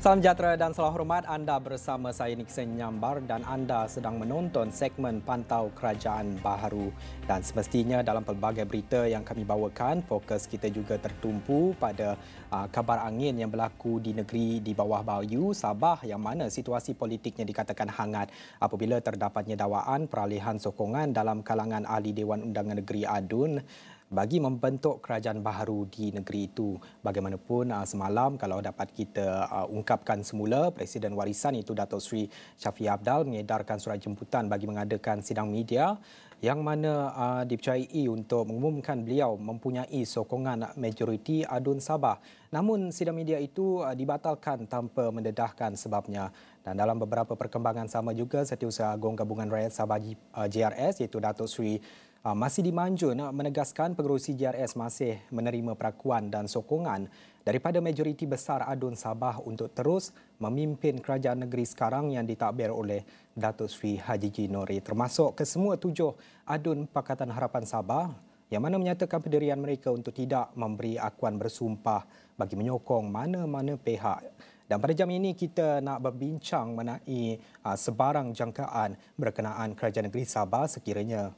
Salam sejahtera dan salam hormat, anda bersama saya Nixon Nyambar dan anda sedang menonton segmen Pantau Kerajaan Baharu. Dan semestinya dalam pelbagai berita yang kami bawakan, fokus kita juga tertumpu pada kabar angin yang berlaku di negeri di bawah Bayu, Sabah yang mana situasi politiknya dikatakan hangat apabila terdapatnya dakwaan peralihan sokongan dalam kalangan ahli Dewan Undangan Negeri ADUN bagi membentuk kerajaan baharu di negeri itu. Bagaimanapun semalam kalau dapat kita ungkapkan semula, Presiden warisan itu Datuk Seri Shafie Apdal mengedarkan surat jemputan bagi mengadakan sidang media yang mana dipercayai untuk mengumumkan beliau mempunyai sokongan majoriti ADUN Sabah. Namun sidang media itu dibatalkan tanpa mendedahkan sebabnya. Dan dalam beberapa perkembangan sama juga, Setiausaha Agung Gabungan Rakyat Sabah JRS iaitu Datuk Seri masih dimanjur menegaskan pengerusi JRS masih menerima perakuan dan sokongan daripada majoriti besar ADUN Sabah untuk terus memimpin kerajaan negeri sekarang yang ditadbir oleh Datuk Seri Haji G. Noree, termasuk kesemua 7 ADUN Pakatan Harapan Sabah yang mana menyatakan pendirian mereka untuk tidak memberi akuan bersumpah bagi menyokong mana-mana pihak. Dan pada jam ini kita nak berbincang mengenai sebarang jangkaan berkenaan kerajaan negeri Sabah sekiranya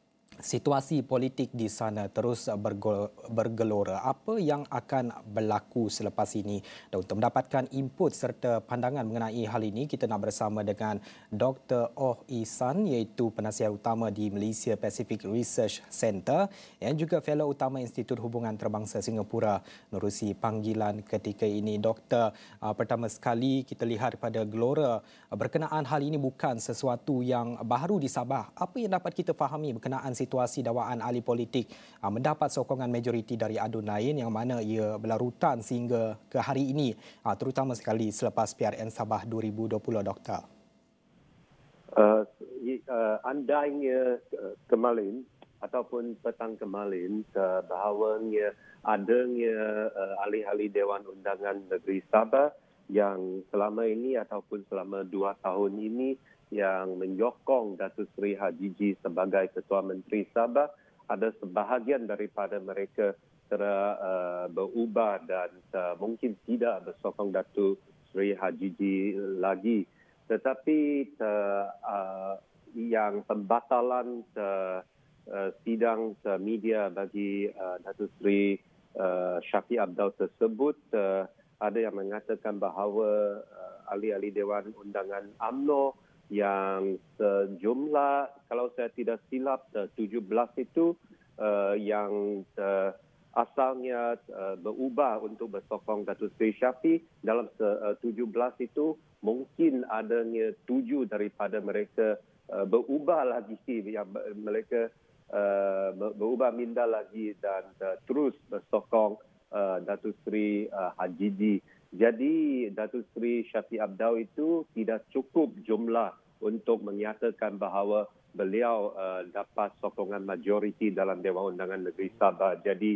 situasi politik di sana terus bergelora. Apa yang akan berlaku selepas ini? Dan untuk mendapatkan input serta pandangan mengenai hal ini, kita nak bersama dengan Dr. Oh Ihsan iaitu penasihat utama di Malaysia Pacific Research Centre yang juga fellow utama Institut Hubungan Terbangsa Singapura menerusi panggilan ketika ini. Doktor, pertama sekali kita lihat pada gelora berkenaan hal ini bukan sesuatu yang baharu di Sabah. Apa yang dapat kita fahami berkenaan situasi dakwaan ahli politik mendapat sokongan majoriti dari ADUN lain yang mana ia berlarutan sehingga ke hari ini, terutama sekali selepas PRN Sabah 2020, Doktor? Andainya kemarin ataupun petang kemarin bahawanya adanya ahli-ahli Dewan Undangan Negeri Sabah yang selama ini ataupun selama 2 tahun ini yang menyokong Datuk Seri Haji G sebagai Ketua Menteri Sabah, ada sebahagian daripada mereka berubah dan mungkin tidak bersokong Datuk Seri Haji G lagi. Tetapi yang pembatalan sidang media bagi Datuk Seri Shafie Apdal tersebut, ada yang mengatakan bahawa ahli-ahli Dewan Undangan UMNO yang sejumlah, kalau saya tidak silap, 17 itu yang asalnya berubah untuk bersokong Datuk Seri Shafie. Dalam 17 itu mungkin adanya 7 daripada mereka berubah lagi, yang mereka berubah minda lagi dan terus bersokong Datuk Seri Haji G. Jadi Datuk Seri Shafie Apdal itu tidak cukup jumlah untuk menyatakan bahawa beliau dapat sokongan majoriti dalam Dewan Undangan Negeri Sabah. Jadi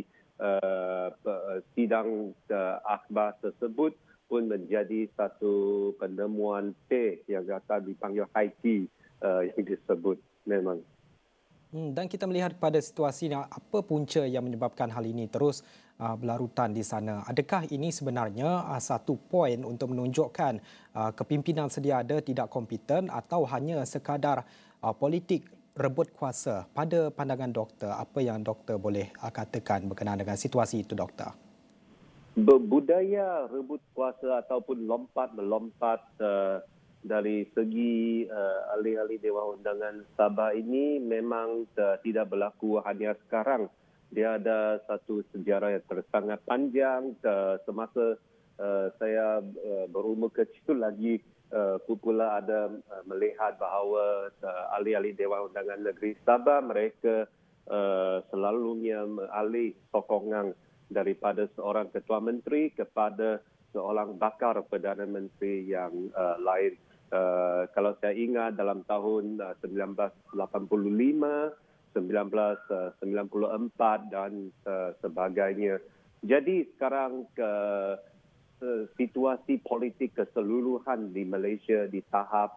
sidang akhbar tersebut pun menjadi satu penemuan yang akan dipanggil high tea yang disebut memang. Dan kita melihat pada situasi ini, apa punca yang menyebabkan hal ini terus berlarutan di sana? Adakah ini sebenarnya satu poin untuk menunjukkan kepimpinan sedia ada tidak kompeten atau hanya sekadar politik rebut kuasa? Pada pandangan doktor, apa yang doktor boleh katakan berkenaan dengan situasi itu, doktor? Budaya rebut kuasa ataupun melompat dari segi ahli-ahli Dewan Undangan Sabah ini memang tidak berlaku hanya sekarang. Dia ada satu sejarah yang sangat panjang. Semasa saya berumur kecil lagi, pula ada melihat bahawa ahli-ahli Dewan Undangan Negeri Sabah mereka selalunya mengalih sokongan daripada seorang Ketua Menteri kepada seorang bakal Perdana Menteri yang lain. Kalau saya ingat dalam tahun 1985, 1994 dan sebagainya. Jadi sekarang situasi politik keseluruhan di Malaysia di tahap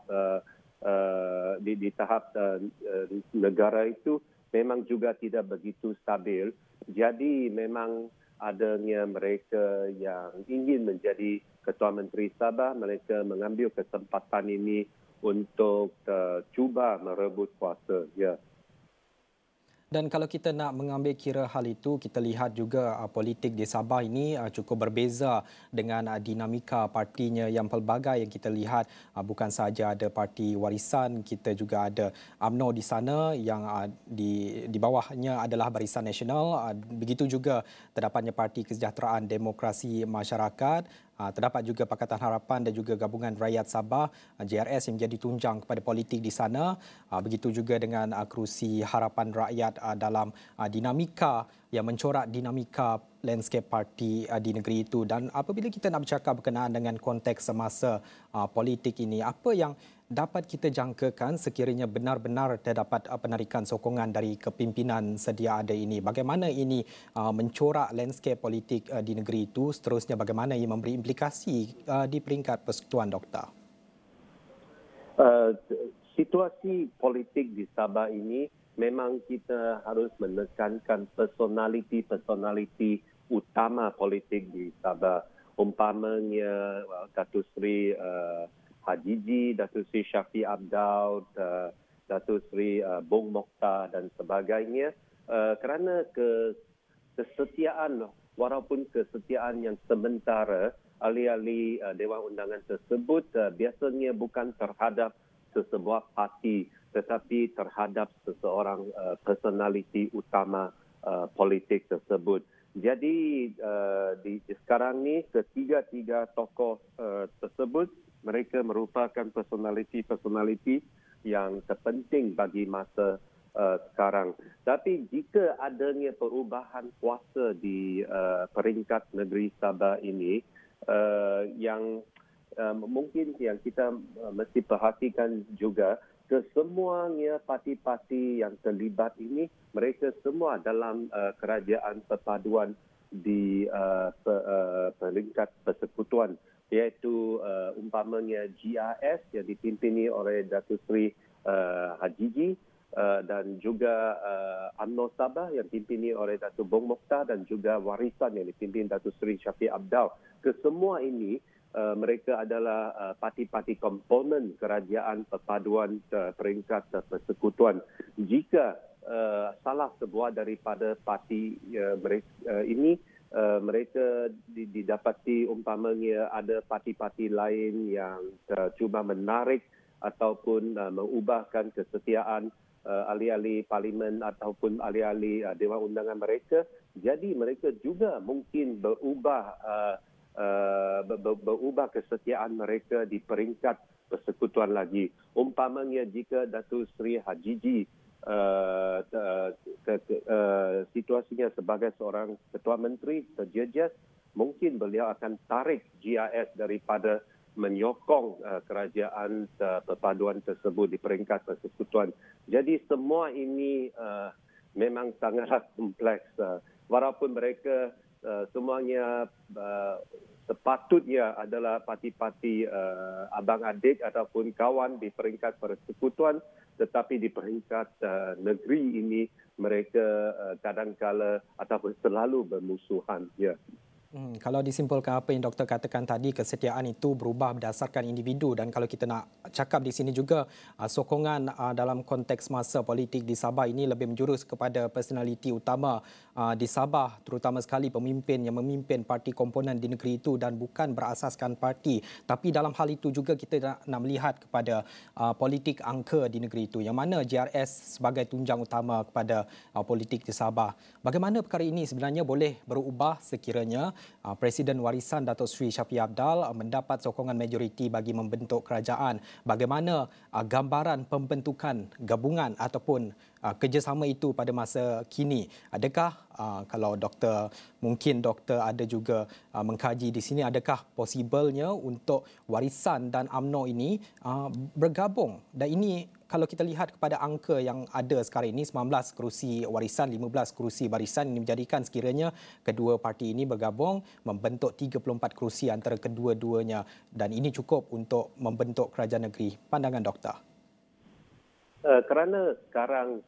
negara itu memang juga tidak begitu stabil. Jadi memang adanya mereka yang ingin menjadi Ketua Menteri Sabah, mereka mengambil kesempatan ini untuk cuba merebut kuasa. Ya. Dan kalau kita nak mengambil kira hal itu, kita lihat juga politik di Sabah ini cukup berbeza dengan dinamika partinya yang pelbagai yang kita lihat. Bukan sahaja ada parti warisan, kita juga ada UMNO di sana yang di bawahnya adalah Barisan Nasional. Begitu juga terdapatnya Parti Kesejahteraan Demokrasi Masyarakat. Terdapat juga Pakatan Harapan dan juga Gabungan Rakyat Sabah, JRS, yang menjadi tunjang kepada politik di sana. Begitu juga dengan kerusi Harapan Rakyat dalam dinamika yang mencorak dinamika landscape parti di negeri itu. Dan apabila kita nak bercakap berkenaan dengan konteks semasa politik ini, apa yang dapat kita jangkakan sekiranya benar-benar terdapat penarikan sokongan dari kepimpinan sedia ada ini? Bagaimana ini mencorak landscape politik di negeri itu? Seterusnya bagaimana ia memberi implikasi di peringkat persekutuan, Doktor? Situasi politik di Sabah ini memang kita harus menekankan personaliti utama politik di Sabah. Umpamanya Datuk Seri Hajiji, Datuk Seri Shafie Apdal, Datuk Seri Bong Mokhtar dan sebagainya, kerana kesetiaan, walaupun kesetiaan yang sementara, ahli-ahli Dewan Undangan tersebut biasanya bukan terhadap sesebuah parti tetapi terhadap seseorang personaliti utama politik tersebut. Jadi sekarang ni ketiga-tiga tokoh tersebut mereka merupakan personaliti yang terpenting bagi masa sekarang. Tapi jika adanya perubahan kuasa di peringkat negeri Sabah ini, yang mungkin yang kita mesti perhatikan juga, kesemuanya parti-parti yang terlibat ini, mereka semua dalam kerajaan perpaduan di peringkat persekutuan, iaitu umpamanya GRS yang dipimpini oleh Datuk Seri Hajiji, dan juga UMNO Sabah yang dipimpini oleh Datuk Bong Mokhtar, dan juga Warisan yang dipimpin Datuk Seri Shafie Apdal. Kesemua ini mereka adalah parti-parti komponen kerajaan perpaduan peringkat persekutuan. Jika salah sebuah daripada parti ini mereka didapati umpamanya ada parti-parti lain yang cuba menarik ataupun mengubahkan kesetiaan ahli-ahli parlimen ataupun ahli-ahli Dewan Undangan mereka, jadi mereka juga mungkin berubah kesetiaan mereka di peringkat persekutuan lagi. Umpamanya jika Datuk Seri Hajiji situasinya sebagai seorang Ketua Menteri terjejas, mungkin beliau akan tarik GRS daripada menyokong kerajaan perpaduan tersebut di peringkat persekutuan. Jadi semua ini memang sangatlah kompleks. Walaupun mereka semuanya sepatutnya adalah parti-parti abang-adik ataupun kawan di peringkat persekutuan, tetapi di peringkat negeri ini mereka kadang-kala ataupun selalu bermusuhan. Ya. Kalau disimpulkan apa yang doktor katakan tadi, kesetiaan itu berubah berdasarkan individu, dan kalau kita nak cakap di sini juga sokongan dalam konteks masa politik di Sabah ini lebih menjurus kepada personaliti utama di Sabah, terutama sekali pemimpin yang memimpin parti komponen di negeri itu dan bukan berasaskan parti. Tapi dalam hal itu juga kita nak melihat kepada politik angka di negeri itu, yang mana JRS sebagai tunjang utama kepada politik di Sabah. Bagaimana perkara ini sebenarnya boleh berubah sekiranya Presiden Warisan Datuk Seri Shafie Apdal mendapat sokongan majoriti bagi membentuk kerajaan? Bagaimana gambaran pembentukan gabungan ataupun kerjasama itu pada masa kini? Adakah kalau mungkin doktor ada juga mengkaji di sini, adakah possible-nya untuk Warisan dan UMNO ini bergabung? Dan ini kalau kita lihat kepada angka yang ada sekarang ini, 19 kerusi Warisan, 15 kerusi Barisan, ini menjadikan sekiranya kedua parti ini bergabung membentuk 34 kerusi antara kedua-duanya, dan ini cukup untuk membentuk kerajaan negeri. Pandangan doktor? Kerana sekarang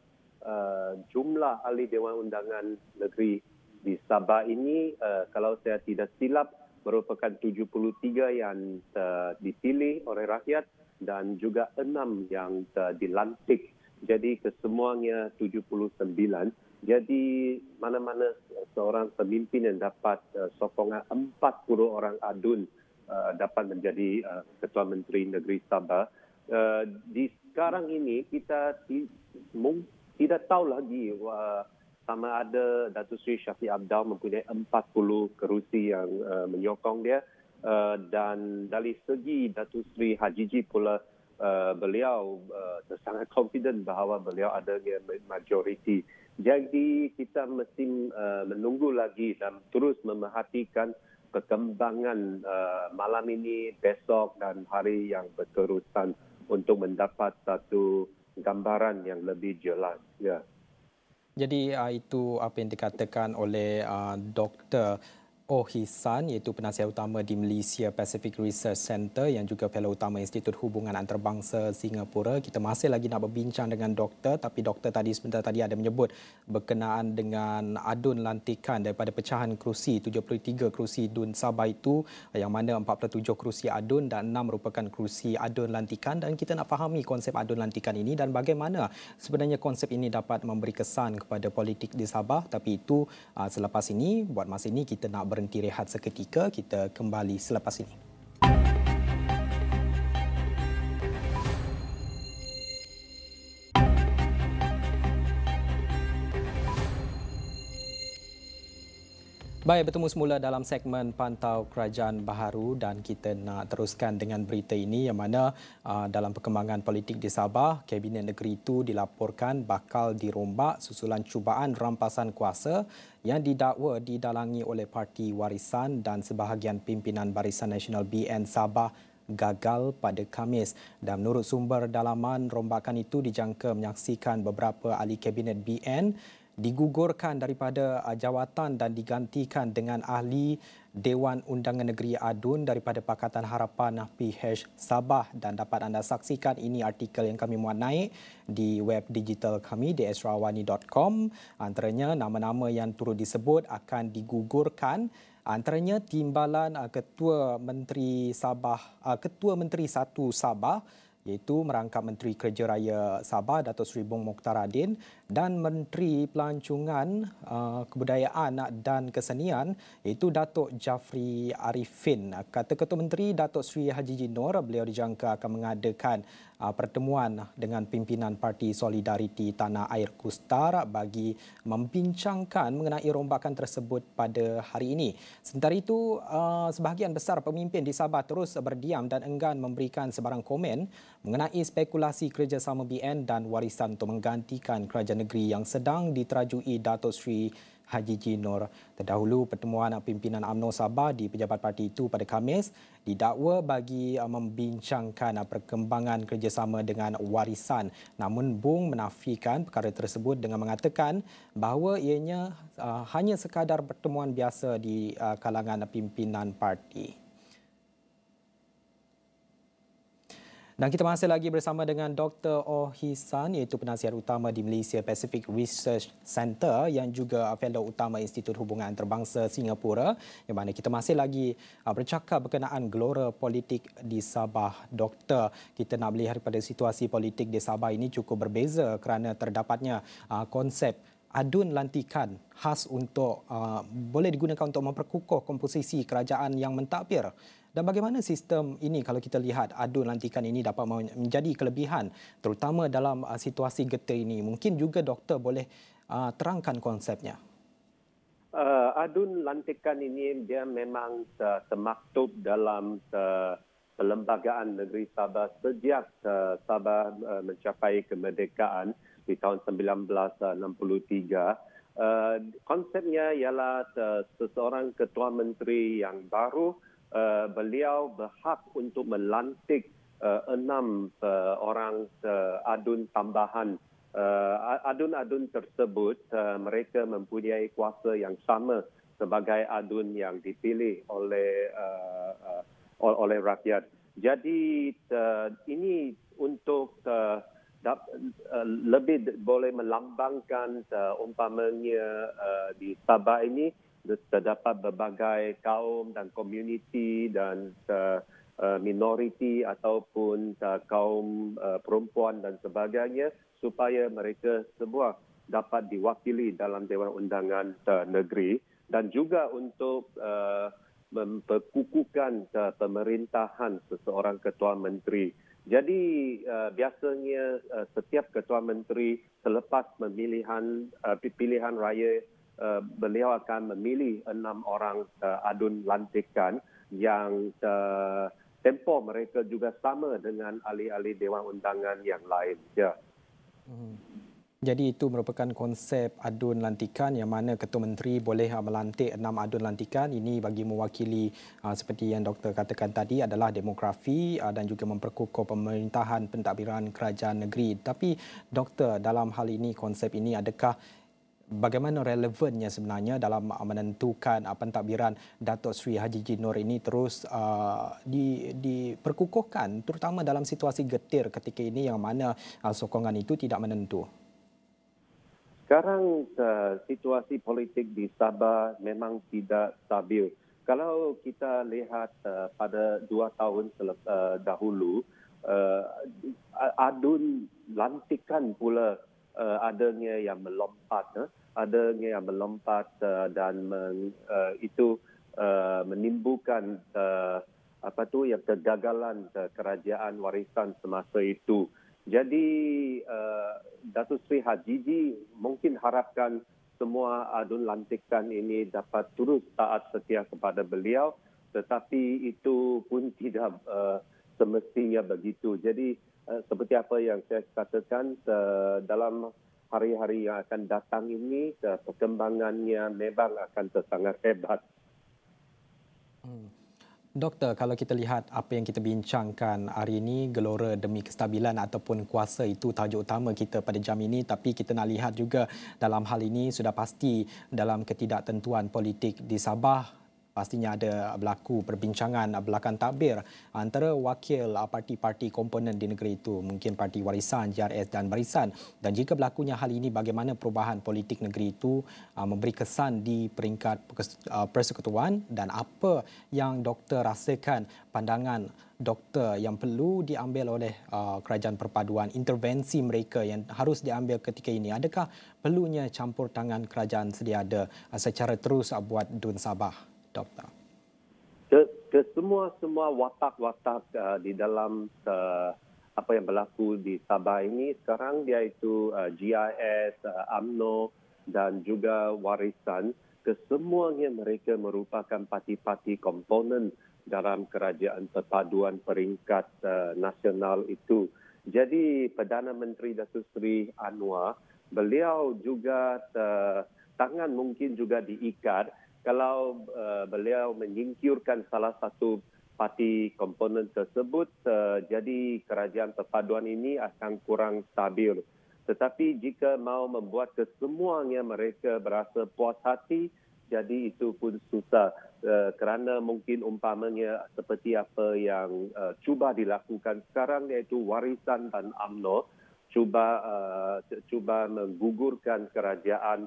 jumlah ahli Dewan Undangan Negeri di Sabah ini, kalau saya tidak silap, merupakan 73 yang dipilih oleh rakyat dan juga 6 yang dilantik. Jadi kesemuanya 79. Jadi mana-mana seorang pemimpin yang dapat sokongan 40 orang adun dapat menjadi Ketua Menteri Negeri Sabah. Di sekarang ini kita tidak tahu lagi sama ada Datuk Seri Shafie Apdal mempunyai 40 kerusi yang menyokong dia, dan dari segi Datuk Seri Hajiji pula beliau sangat confident bahawa beliau ada majoriti. Jadi kita mesti menunggu lagi dan terus memerhatikan perkembangan malam ini, besok dan hari yang berterusan untuk mendapat satu gambaran yang lebih jelas. Ya. Jadi itu apa yang dikatakan oleh Dr. Oh Hisan, iaitu penasihat utama di Malaysia Pacific Research Centre yang juga fellow utama Institut Hubungan Antarabangsa Singapura. Kita masih lagi nak berbincang dengan doktor, tapi doktor sebentar tadi ada menyebut berkenaan dengan adun lantikan daripada pecahan kerusi 73 kerusi DUN Sabah itu, yang mana 47 kerusi adun dan 6 merupakan kerusi adun lantikan, dan kita nak fahami konsep adun lantikan ini dan bagaimana sebenarnya konsep ini dapat memberi kesan kepada politik di Sabah. Tapi itu selepas ini. Buat masa ini kita nak berhenti rehat seketika, kita kembali selepas ini. Baik, bertemu semula dalam segmen Pantau Kerajaan Baharu dan kita nak teruskan dengan berita ini yang mana dalam perkembangan politik di Sabah, Kabinet Negeri itu dilaporkan bakal dirombak susulan cubaan rampasan kuasa yang didakwa didalangi oleh Parti Warisan dan sebahagian pimpinan Barisan Nasional BN Sabah gagal pada Khamis. Dan menurut sumber dalaman, rombakan itu dijangka menyaksikan beberapa ahli Kabinet BN digugurkan daripada jawatan dan digantikan dengan ahli Dewan Undangan Negeri Adun daripada Pakatan Harapan PH Sabah. Dan dapat anda saksikan, ini artikel yang kami muat naik di web digital kami di esrawani.com. Antaranya nama-nama yang turut disebut akan digugurkan, antaranya Timbalan Ketua Menteri Satu Sabah, iaitu merangkap Menteri Kerja Raya Sabah Datuk Seri Bong Mokhtar Adin, dan Menteri Pelancongan, Kebudayaan dan Kesenian iaitu Datuk Jafri Arifin. Kata Ketua Menteri Datuk Seri Hajiji Nur, beliau dijangka akan mengadakan pertemuan dengan pimpinan Parti Solidariti Tanah Air Kustar bagi membincangkan mengenai rombakan tersebut pada hari ini. Sementara itu, sebahagian besar pemimpin di Sabah terus berdiam dan enggan memberikan sebarang komen mengenai spekulasi kerjasama BN dan Warisan untuk menggantikan kerajaan negeri yang sedang diterajui Datuk Seri Hajiji Nur. Terdahulu, pertemuan pimpinan UMNO Sabah di pejabat parti itu pada Khamis didakwa bagi membincangkan perkembangan kerjasama dengan Warisan. Namun Bung menafikan perkara tersebut dengan mengatakan bahawa ianya hanya sekadar pertemuan biasa di kalangan pimpinan parti. Dan kita masih lagi bersama dengan Dr. Oh Hisan, iaitu penasihat utama di Malaysia Pacific Research Centre yang juga fellow utama Institut Hubungan Antarabangsa Singapura, yang mana kita masih lagi bercakap berkenaan gelora politik di Sabah. Doktor, kita nak melihat pada situasi politik di Sabah ini cukup berbeza kerana terdapatnya konsep adun lantikan khas untuk boleh digunakan untuk memperkukuh komposisi kerajaan yang mentadbir. Dan bagaimana sistem ini kalau kita lihat adun lantikan ini dapat menjadi kelebihan terutama dalam situasi getir ini? Mungkin juga doktor boleh terangkan konsepnya. Adun lantikan ini dia memang termaktub dalam perlembagaan negeri Sabah sejak Sabah mencapai kemerdekaan di tahun 1963. Konsepnya ialah seseorang ketua menteri yang baru, beliau berhak untuk melantik 6 orang adun tambahan. Adun-adun tersebut mereka mempunyai kuasa yang sama sebagai adun yang dipilih oleh rakyat. Jadi ini untuk lebih boleh melambangkan umpamanya di Sabah ini terdapat berbagai kaum dan komuniti dan minoriti ataupun kaum perempuan dan sebagainya supaya mereka semua dapat diwakili dalam Dewan Undangan Negeri dan juga untuk memperkukuhkan pemerintahan seseorang ketua menteri. Jadi biasanya setiap ketua menteri selepas pilihan raya beliau akan memilih 6 orang adun lantikan yang tempoh mereka juga sama dengan ahli-ahli Dewan Undangan yang lain. Ya. Jadi itu merupakan konsep adun lantikan yang mana Ketua Menteri boleh melantik 6 adun lantikan. Ini bagi mewakili seperti yang doktor katakan tadi adalah demografi dan juga memperkukuh pemerintahan pentadbiran kerajaan negeri. Tapi doktor, dalam hal ini konsep ini adakah bagaimana relevannya sebenarnya dalam menentukan pentadbiran Datuk Seri Haji Nur ini terus diperkukuhkan terutama dalam situasi getir ketika ini yang mana sokongan itu tidak menentu? Sekarang situasi politik di Sabah memang tidak stabil. Kalau kita lihat pada 2 tahun dahulu, adun lantikan pula adanya yang melompat, dan itu menimbulkan yang kegagalan kerajaan warisan semasa itu. Jadi Datuk Seri Haji mungkin harapkan semua adun lantikan ini dapat terus taat setia kepada beliau, tetapi itu pun tidak semestinya begitu. Jadi seperti apa yang saya katakan, dalam hari-hari yang akan datang ini perkembangannya memang akan sangat hebat. Doktor, kalau kita lihat apa yang kita bincangkan hari ini, gelora demi kestabilan ataupun kuasa itu tajuk utama kita pada jam ini, tapi kita nak lihat juga dalam hal ini sudah pasti dalam ketidaktentuan politik di Sabah pastinya ada berlaku perbincangan belakang takbir antara wakil parti-parti komponen di negeri itu, mungkin Parti Warisan, JRS dan Barisan. Dan jika berlakunya hal ini, bagaimana perubahan politik negeri itu memberi kesan di peringkat persekutuan dan apa yang doktor rasakan, pandangan doktor yang perlu diambil oleh kerajaan perpaduan, intervensi mereka yang harus diambil ketika ini. Adakah perlunya campur tangan kerajaan sedia ada secara terus buat DUN Sabah? Doktor. Semua watak-watak di dalam apa yang berlaku di Sabah ini sekarang iaitu GIS, UMNO dan juga Warisan, kesemuanya mereka merupakan parti-parti komponen dalam kerajaan perpaduan peringkat nasional itu. Jadi Perdana Menteri Datuk Seri Anwar, beliau juga tangan mungkin juga diikat kalau beliau menyingkirkan salah satu parti komponen tersebut, jadi kerajaan perpaduan ini akan kurang stabil. Tetapi jika mau membuat kesemuanya mereka berasa puas hati, jadi itu pun susah. Kerana mungkin umpamanya seperti apa yang cuba dilakukan sekarang, iaitu Warisan dan UMNO cuba menggugurkan kerajaan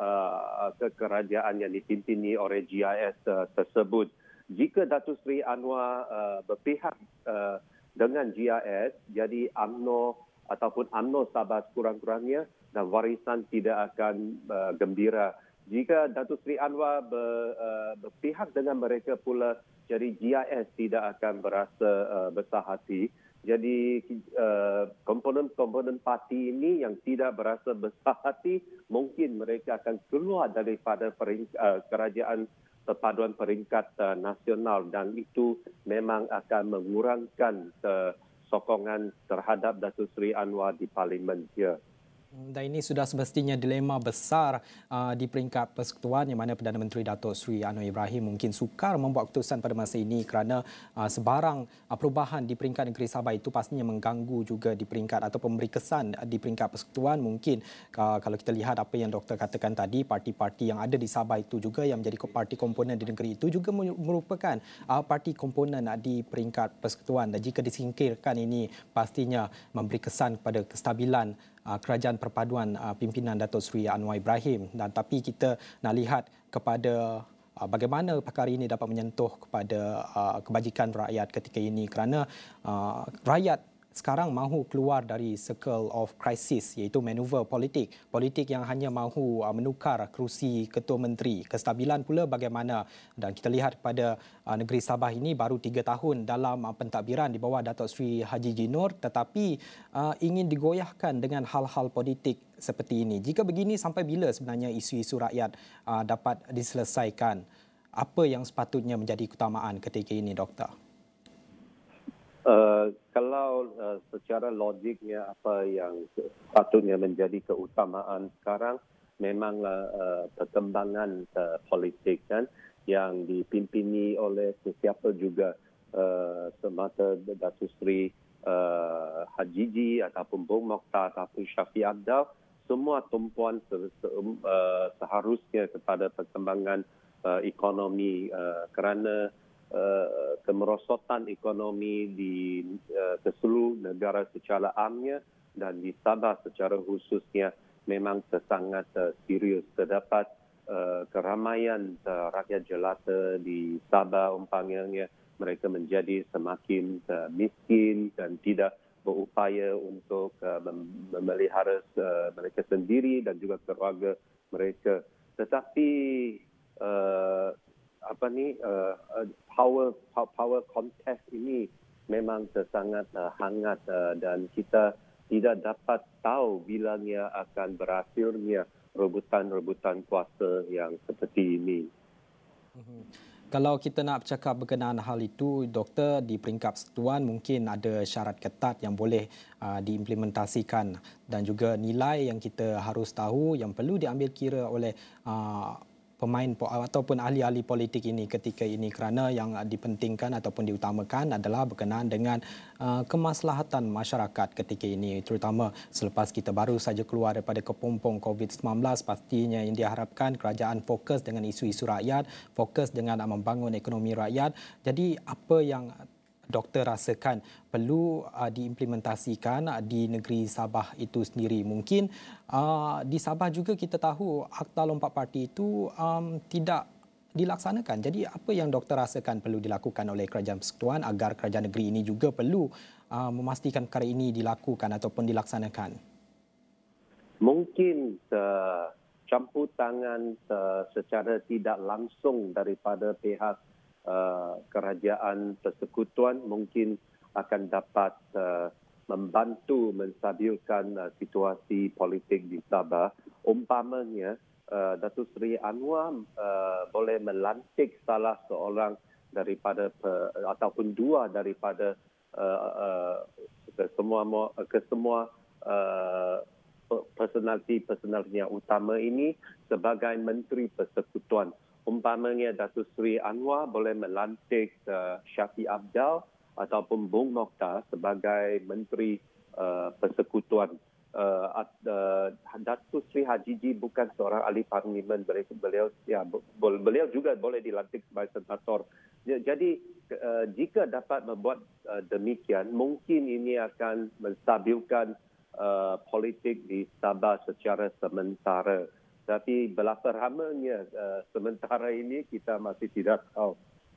yang dipimpini oleh GIS tersebut. Jika Datuk Seri Anwar berpihak dengan GIS, jadi UMNO ataupun UMNO Sabah sekurang-kurangnya dan Warisan tidak akan gembira. Jika Datuk Seri Anwar berpihak dengan mereka pula, jadi GIS tidak akan berasa besar hati. Jadi komponen-komponen parti ini yang tidak berasa besar hati, mungkin mereka akan keluar daripada kerajaan perpaduan peringkat nasional dan itu memang akan mengurangkan sokongan terhadap Datuk Seri Anwar di Parlimen. Ya. Dan ini sudah semestinya dilema besar di peringkat persekutuan yang mana Perdana Menteri Datuk Seri Anwar Ibrahim mungkin sukar membuat keputusan pada masa ini kerana sebarang perubahan di peringkat negeri Sabah itu pastinya mengganggu juga di peringkat atau memberi kesan di peringkat persekutuan. Mungkin kalau kita lihat apa yang doktor katakan tadi, parti-parti yang ada di Sabah itu juga yang menjadi parti komponen di negeri itu juga merupakan parti komponen di peringkat persekutuan, dan jika disingkirkan ini pastinya memberi kesan pada kestabilan kerajaan perpaduan pimpinan Datuk Seri Anwar Ibrahim. Dan tapi kita nak lihat kepada bagaimana perkara ini dapat menyentuh kepada kebajikan rakyat ketika ini, kerana rakyat sekarang mahu keluar dari circle of crisis, iaitu manuver politik yang hanya mahu menukar kerusi ketua menteri. Kestabilan pula bagaimana, dan kita lihat pada negeri Sabah ini baru 3 tahun dalam pentadbiran di bawah Datuk Seri Haji Jinor, tetapi ingin digoyahkan dengan hal-hal politik seperti ini. Jika begini, sampai bila sebenarnya isu-isu rakyat dapat diselesaikan? Apa yang sepatutnya menjadi keutamaan ketika ini, Doktor? Kalau secara logiknya apa yang patutnya menjadi keutamaan sekarang memanglah perkembangan politik kan yang dipimpini oleh sesiapa juga, semata Datuk Seri Haji Ji ataupun Bung Mokhtar ataupun Syafiq Abdal, semua tumpuan seharusnya kepada perkembangan ekonomi, kerana kemerosotan ekonomi di seluruh negara secara amnya dan di Sabah secara khususnya memang sangat serius. Terdapat keramaian rakyat jelata di Sabah umpamanya, mereka menjadi semakin miskin dan tidak berupaya untuk memelihara mereka sendiri dan juga keluarga mereka. Tetapi power contest ini memang sangat hangat dan kita tidak dapat tahu bilanya akan berakhirnya rebutan kuasa yang seperti ini. Kalau kita nak bercakap berkenaan hal itu, Doktor, di peringkat persekutuan mungkin ada syarat ketat yang boleh diimplementasikan dan juga nilai yang kita harus tahu yang perlu diambil kira oleh pemain ataupun ahli-ahli politik ini ketika ini, kerana yang dipentingkan ataupun diutamakan adalah berkenaan dengan kemaslahatan masyarakat ketika ini, terutama selepas kita baru saja keluar daripada kepompong COVID-19. Pastinya yang diharapkan kerajaan fokus dengan isu-isu rakyat, fokus dengan membangun ekonomi rakyat. Jadi apa yang Doktor rasakan perlu diimplementasikan di negeri Sabah itu sendiri? Mungkin di Sabah juga kita tahu Akta Lompat Parti itu tidak dilaksanakan. Jadi apa yang Doktor rasakan perlu dilakukan oleh kerajaan persekutuan agar kerajaan negeri ini juga perlu memastikan perkara ini dilakukan ataupun dilaksanakan? Mungkin campur tangan secara tidak langsung daripada pihak kerajaan persekutuan mungkin akan dapat membantu menstabilkan situasi politik di Sabah. Umpamanya Datuk Seri Anwar boleh melantik salah seorang daripada ataupun dua daripada kesemua personaliti yang utama ini sebagai Menteri Persekutuan. Umpamanya Datuk Seri Anwar boleh melantik Syafiq Abdal ataupun Bung Mokhtar sebagai Menteri Persekutuan. Datuk Seri Haji Ji bukan seorang ahli parlimen, beliau juga boleh dilantik sebagai senator. Jadi jika dapat membuat demikian, mungkin ini akan menstabilkan politik di Sabah secara sementara. Tapi berapa ramanya sementara ini kita masih tidak tahu.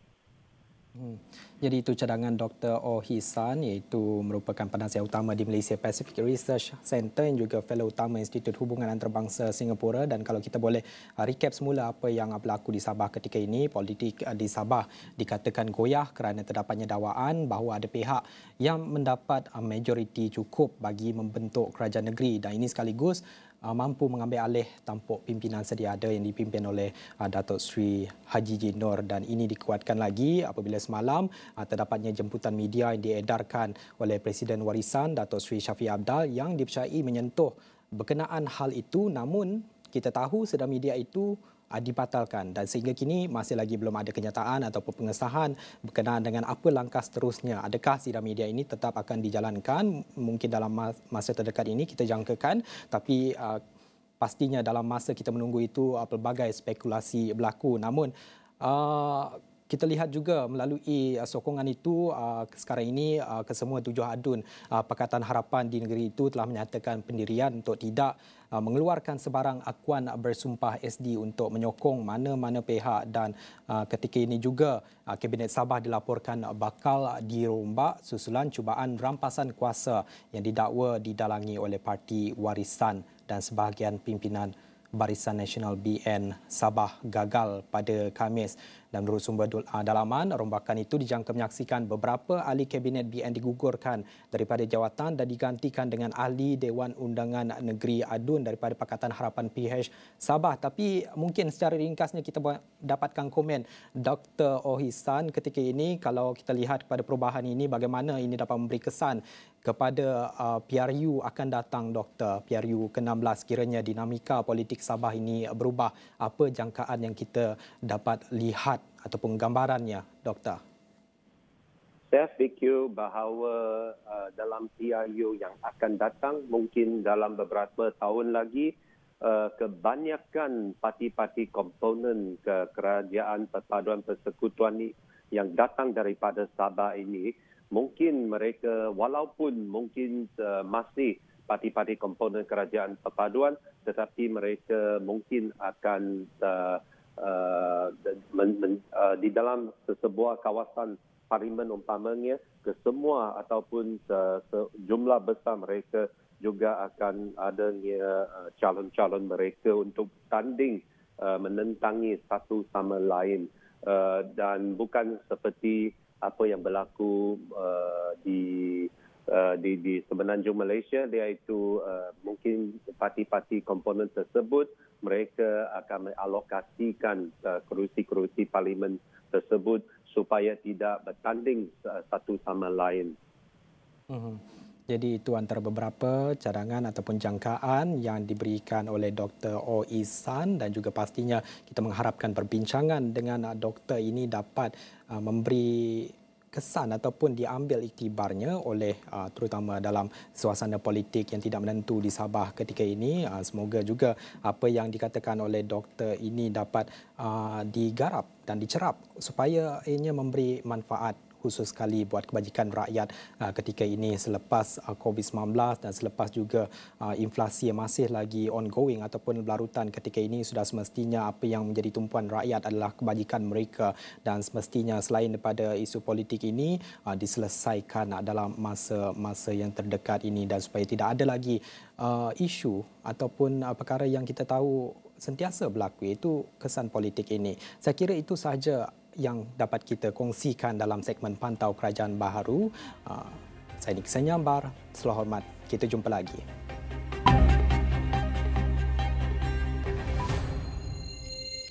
Jadi itu cadangan Dr. Oh Hisan, iaitu merupakan penasihat utama di Malaysia Pacific Research Centre dan juga fellow utama Institut Hubungan Antarabangsa Singapura. Dan kalau kita boleh recap semula apa yang berlaku di Sabah ketika ini, politik di Sabah dikatakan goyah kerana terdapatnya dakwaan bahawa ada pihak yang mendapat majoriti cukup bagi membentuk kerajaan negeri, dan ini sekaligus mampu mengambil alih tampuk pimpinan sedia ada yang dipimpin oleh Datuk Seri Haji Jinor. Dan ini dikuatkan lagi apabila semalam terdapatnya jemputan media yang diedarkan oleh Presiden Warisan Datuk Seri Syafiq Abdal yang dipercayai menyentuh berkenaan hal itu, namun kita tahu sedang media itu dibatalkan dan sehingga kini masih lagi belum ada kenyataan ataupun pengesahan berkenaan dengan apa langkah seterusnya. Adakah sidang media ini tetap akan dijalankan? Mungkin dalam masa terdekat ini kita jangkakan, tapi pastinya dalam masa kita menunggu itu pelbagai spekulasi berlaku. Namun kita lihat juga melalui sokongan itu sekarang ini kesemua 7 adun Pakatan Harapan di negeri itu telah menyatakan pendirian untuk tidak mengeluarkan sebarang akuan bersumpah SD untuk menyokong mana-mana pihak, dan ketika ini juga Kabinet Sabah dilaporkan bakal dirombak susulan cubaan rampasan kuasa yang didakwa didalangi oleh Parti Warisan dan sebahagian pimpinan Barisan Nasional BN Sabah gagal pada Khamis. Dan menurut sumber dalaman, rombakan itu dijangka menyaksikan beberapa ahli Kabinet BN digugurkan daripada jawatan dan digantikan dengan ahli Dewan Undangan Negeri Adun daripada Pakatan Harapan PH Sabah. Tapi mungkin secara ringkasnya kita dapatkan komen Dr. Ohisan ketika ini, kalau kita lihat kepada perubahan ini, bagaimana ini dapat memberi kesan kepada PRU akan datang, Doktor. PRU ke-16, kiranya dinamika politik Sabah ini berubah. Apa jangkaan yang kita dapat lihat ataupun gambarannya, Doktor? Saya fikir bahawa dalam PRU yang akan datang, mungkin dalam beberapa tahun lagi, kebanyakan parti-parti komponen kerajaan perpaduan persekutuan ini yang datang daripada Sabah ini, mungkin mereka walaupun mungkin masih parti-parti komponen kerajaan perpaduan, tetapi mereka mungkin akan di dalam sebuah kawasan parlimen umpamanya, kesemua ataupun jumlah besar mereka juga akan adanya calon-calon mereka untuk tanding menentangi satu sama lain, dan bukan seperti apa yang berlaku di semenanjung Malaysia, iaitu mungkin parti-parti komponen tersebut mereka akan mengalokasikan kerusi-kerusi parlimen tersebut supaya tidak bertanding satu sama lain. Jadi itu antara beberapa cadangan ataupun jangkaan yang diberikan oleh Dr. Ohisan, dan juga pastinya kita mengharapkan perbincangan dengan doktor ini dapat memberi kesan ataupun diambil iktibarnya oleh terutama dalam suasana politik yang tidak menentu di Sabah ketika ini. Semoga juga apa yang dikatakan oleh doktor ini dapat digarap dan dicerap supaya ianya memberi manfaat khusus sekali buat kebajikan rakyat ketika ini selepas COVID-19 dan selepas juga inflasi yang masih lagi ongoing ataupun berlarutan ketika ini. Sudah semestinya apa yang menjadi tumpuan rakyat adalah kebajikan mereka, dan semestinya selain daripada isu politik ini diselesaikan dalam masa-masa yang terdekat ini, dan supaya tidak ada lagi isu ataupun perkara yang kita tahu sentiasa berlaku, iaitu kesan politik ini. Saya kira itu sahaja yang dapat kita kongsikan dalam segmen Pantau Kerajaan Baharu. Saya Nick Senyambar. Selamat hormat. Kita jumpa lagi.